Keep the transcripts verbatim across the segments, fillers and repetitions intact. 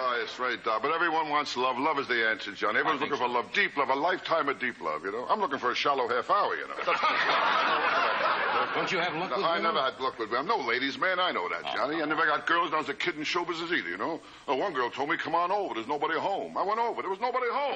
Oh, it's right, Doc. But everyone wants love. Love is the answer, Johnny. Everyone's looking for love. Deep love. A lifetime of deep love, you know? I'm looking for a shallow half hour, you know? Don't you have luck no, with I women? never had luck with women. I'm no ladies' man. I know that, Johnny. I never got girls when I was a kid in show business either, you know? Oh, one girl told me, come on over. There's nobody home. I went over. There was nobody home.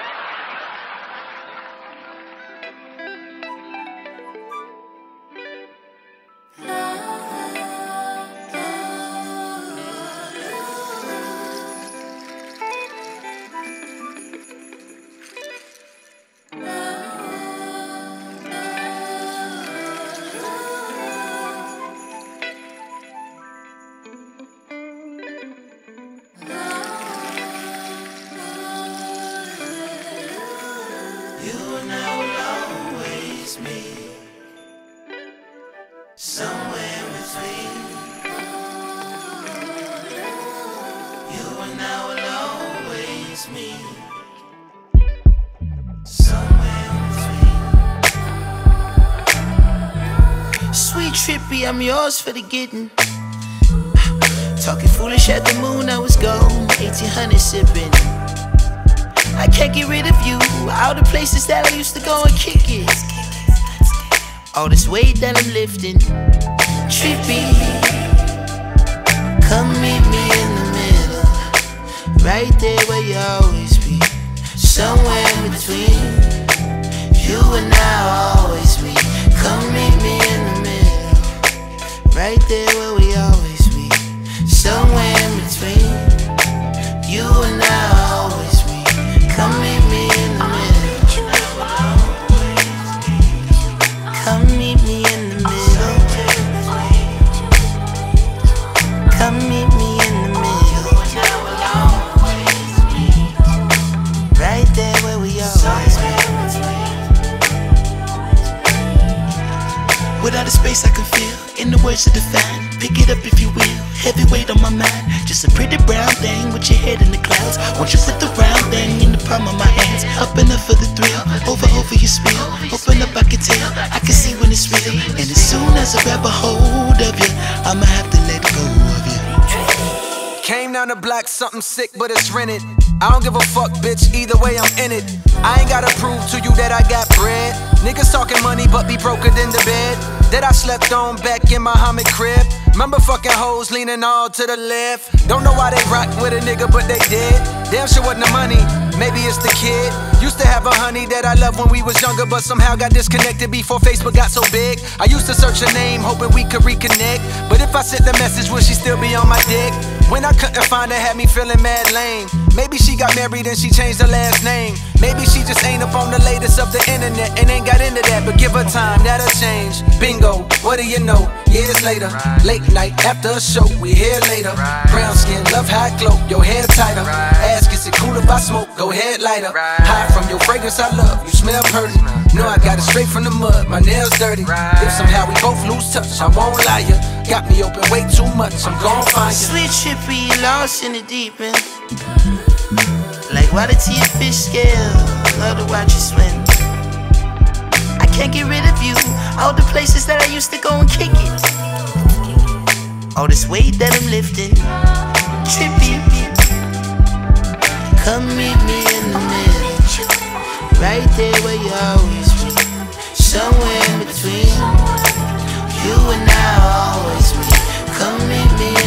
You and I will always meet somewhere in between. You and I will always meet somewhere in between. Sweet trippy, I'm yours for the getting. Talking foolish at the moon, I was gone. eighteen hundred sipping. I can't get rid of you. All the places that I used to go and kick it. All this weight that I'm lifting. Trippy. Come meet me in the middle. Right there where you always be. Somewhere in between. You and I always meet. Come meet me in the middle. Right there where we always be. Somewhere in between. You and I always meet. Come meet me in the middle. Come meet me in the middle. Come meet me in the middle. Right there where we always be. Without a space I can feel, in the words of the fan. Pick it up if you will, heavyweight on my mind. Just a pretty brown thing with your head in the clouds. Won't you put the round thing in the palm of my hands? Up and up for the thrill, over over your spiel. Open up, I can tell, I can see when it's real. And as soon as I grab a hold of you, I'ma have to let go of you. Came down the block, something sick, but it's rented. I don't give a fuck, bitch, either way I'm in it. I ain't gotta prove to you that I got bread. Niggas talking money, but be broker than the bed that I slept on back in my Muhammad crib. Remember fucking hoes leaning all to the left. Don't know why they rock with a nigga, but they did. Damn sure wasn't the money, maybe it's the kid. Used to have a honey that I loved when we was younger, but somehow got disconnected before Facebook got so big. I used to search her name, hoping we could reconnect. But if I sent the message, would she still be on my dick? When I couldn't find her, had me feeling mad lame. Maybe she got married and she changed her last name. Maybe she just ain't up on the latest of the internet and ain't got into that, but give her time, that'll change. Bingo, what do you know? Years later, late night after a show, we here later. Brown skin, love high glow, your hair tighter. Ask, is it cool if I smoke? Go ahead, lighter. High from your fragrance, I love, you smell pretty. Know I got it straight from the mud, my nails dirty. If somehow we both lose touch, I won't lie ya. Got me open way too much, I'm gon' find ya. Sweet trippy, lost in the deep end. Like water to your fish scale, love to watch you swim. I can't get rid of you, all the places that I used to go and kick it. All this weight that I'm lifting, trippy. Come meet me in the middle, right there where you always be. Somewhere in between, you and I always meet. Come meet me in